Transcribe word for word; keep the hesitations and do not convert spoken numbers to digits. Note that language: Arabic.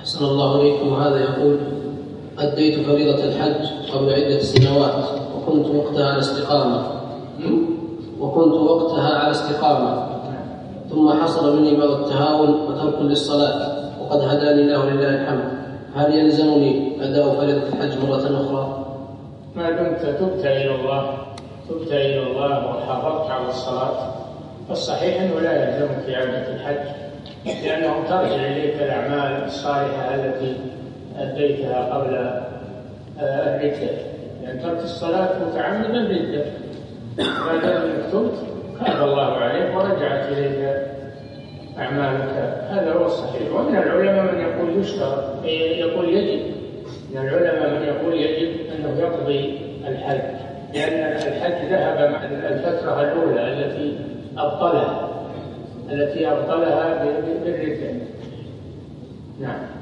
أحسن الله إليكم. هذا يقول: أديت فريضة الحج قبل عدة سنوات وكنت وقتها على استقامة وكنت وقتها على استقامة ثم حصل مني بعض التهاون وترك للصلاة وقد هداني الله ولله الحمد، هل يلزمني أداء فريضة الحج مرة أخرى؟ ما دمت تبت إلى الله تبت إلى الله وحافظت على الصلاة فالصحيح أنه لا يلزمك إعادة الحج، لأنه ترجع إليك الأعمال الصالحة التي أديتها قبل الردة، لأن ترك الصلاة متعمدا ردة. ما دام أنك تبت تاب الله عليك ورجعت إليك أعمالك، هذا هو الصحيح. ومن العلماء من يقول يشترط، يقول يجب، من العلماء من يقول يجب أنه يقضي الحج، لأن الحج ذهب مع الفترة الأولى التي أبطلها التي أبطلها بالردة. نعم.